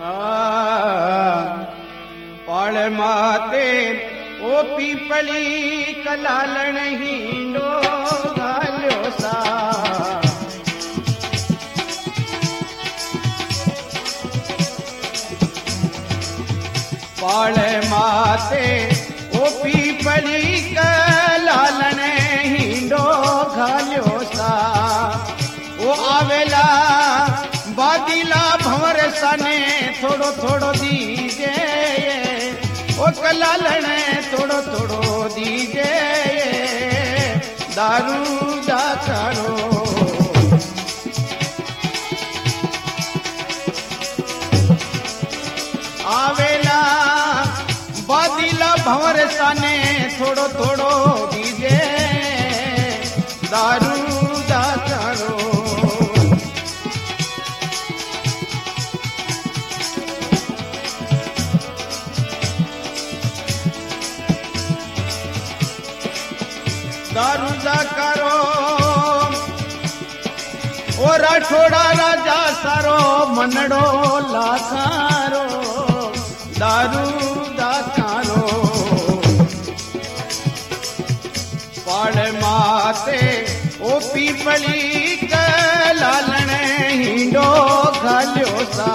पाळ माते ओ पीपली कलालण हिंडो घाल्यो सा पाळ माते ओ पीपली कलालण हिंडो घाल्यो सा ओ आवेला बादीला भंवर साने थोड़ो थोड़ो दीजे ओ कलालण थोड़ो थोड़ो दीजे दारू दातारो आवेला बादीला भंवर साने थोड़ो थोड़ो दीजे दारू दातारो दारू दा करो ओ राठोड़ा राजा सारो मनड़ो लासारो दारू दा करो पाड़ माते ओ पीपली कलालण हिंडो घाल्यो सा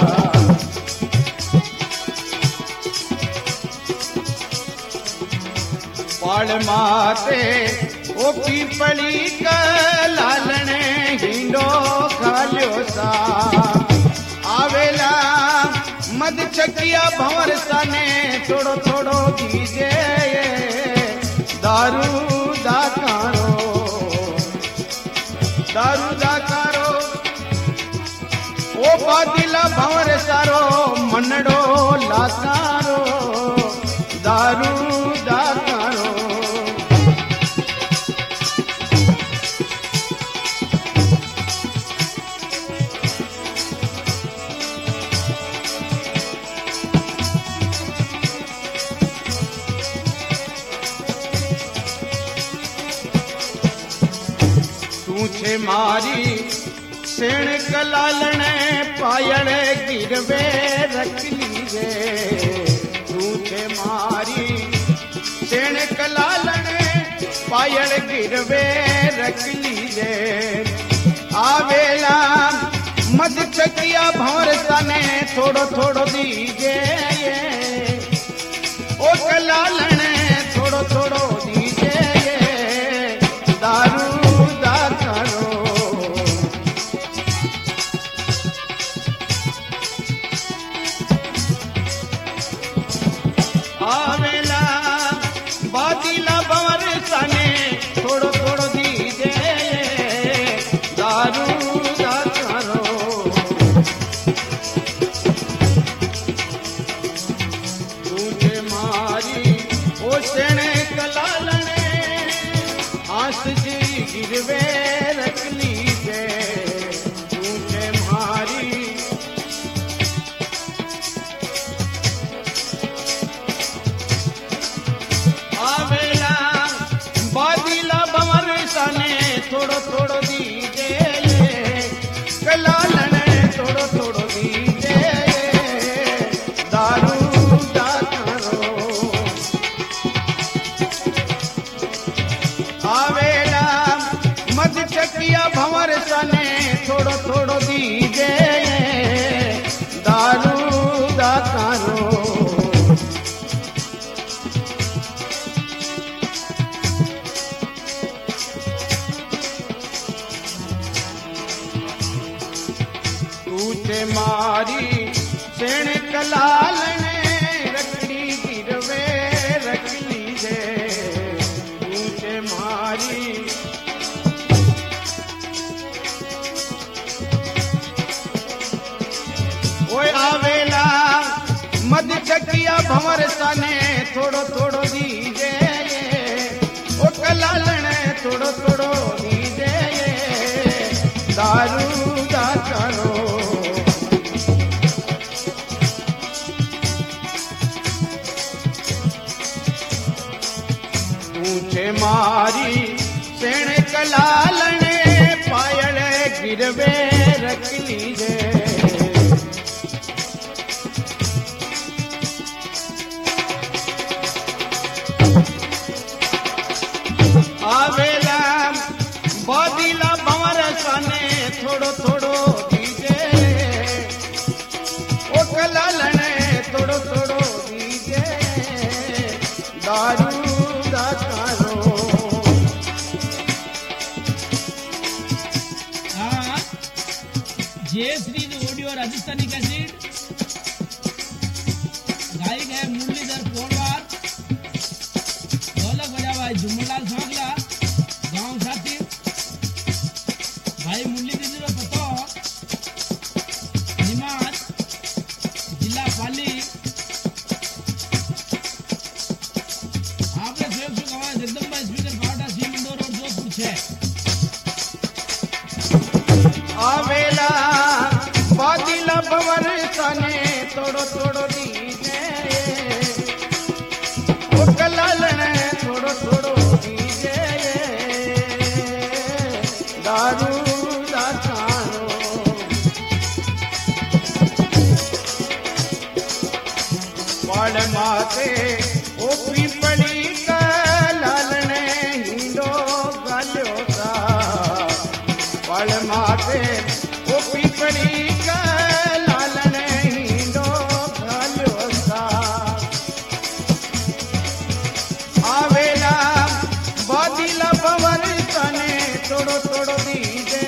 पाड़ माते ओ पीपली कलालण हिंडो घाल्यो सा आवेला मद चकिया भंवर साने थोड़ो थोड़ो दीजे दारू दाकारो ओ बादीला भंवर सारो मनड़ो लासारो दारू दाकारो छे मारी सेण कलालण पायल गिरवे रख लीजे तू छे मारी सेण कलालण पायल गिरवे रख लीजे आवेला मद चकिया भंवर साने थोड़ो थोड़ो दीजे ओ कलालण थोड़ो थोड़ो दीजे दारू आवेला बादीला भंवर साने थोड़ो थोड़ो दीजे दारू दातारो तुझे मारी ओ सेण कलालण आस जी गिरवे रख लीजे तुझे मारी आवेला बादीला भंवर साने थोड़ो थोड़ो दीजे कलालण थोड़ो थोड़ो दीजे दारू दातारो आवेला मद चकिया भंवर साने थोड़ो थोड़ो दीजे दारू दातारो मारी सेण कलालण रखड़ी गिरवे रख लीजे तुझे मारी ओए आवेला मद चकिया भंवर साने थोड़ो थोड़ो दीजे ओ कलालण थोड़ो थोड़ो दीजे दारू दातारो तुझे मारी सेण कलालण पायल गिरवे रख लीजे जयश्री ऑडियो राजस्थानी कैसेट, गायक है मुरलीधर पोलवार, ढोलक बजा भाई झुमरलाल सांगला, गांव साथी भाई मुरली दीदी रो पतो निमाज जिला पाली। आपने स्वयं से कहा Jagdamba speaker Paota C indoor road Jodhpur छे। आवेला बादिला भवर सने तोड़ो तोड़ो दीजे ओ कलालने थोड़ो थोड़ो दीजे दारू दासानो वाल माते ओ पीपली कलालने हिंदो गाल्यो सा वाल माते ओ पीपली कलालने हिंदो गाल्यो सा आवेला बादिला भवर तने तोड़ो तोड़ो दीजे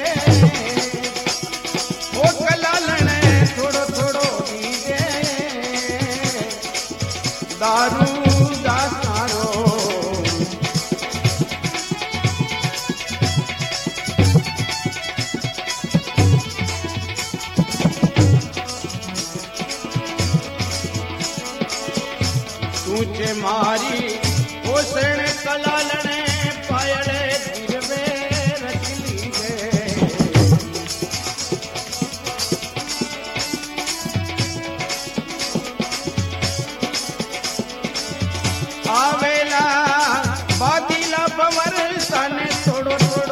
ओ कलालने थोड़ो थोड़ो दीजे दारू दासारो तूचे मारी ओसण कलालने पायड़े गिरवे रचली गे आवेला बादिला भवर सने तोड़ो तोड़ो